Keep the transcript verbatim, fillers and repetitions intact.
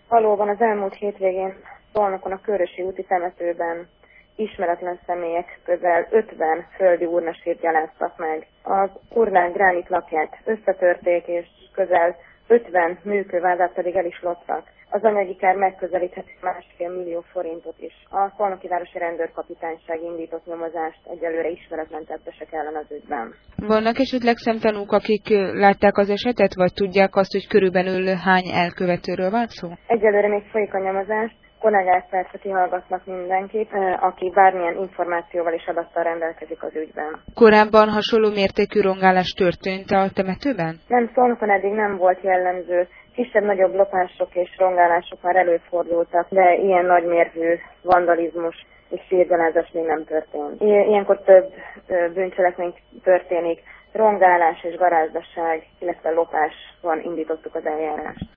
Valóban az elmúlt hétvégén Szolnokon a Körösi úti temetőben ismeretlen személyek közel ötven földi urnasírt gyaláztak meg. Az urnák gránit lakját összetörték, és közel ötven műkővádát pedig el is loptak. Az anyagi kár megközelítheti másfél millió forintot is. A Szolnoki Városi Rendőrkapitányság indított nyomozást egyelőre ismeretlen tettesek ellen az ügyben. Vannak esetleg szemtanúk, akik látták az esetet, vagy tudják azt, hogy körülbelül hány elkövetőről van szó? Egyelőre még folyik a nyomozás. Kollégák persze kihallgatnak mindenkit, aki bármilyen információval és adattal rendelkezik az ügyben. Korábban hasonló mértékű rongálás történt a temetőben? Nem, Szolnokon eddig nem volt jellemző. Kisebb-nagyobb lopások és rongálások már előfordultak, de ilyen nagymérvű vandalizmus és sírgyalázás még nem történt. Ilyenkor több bűncselekmény történik, rongálás és garázdaság, illetve lopás van, indítottuk az eljárást.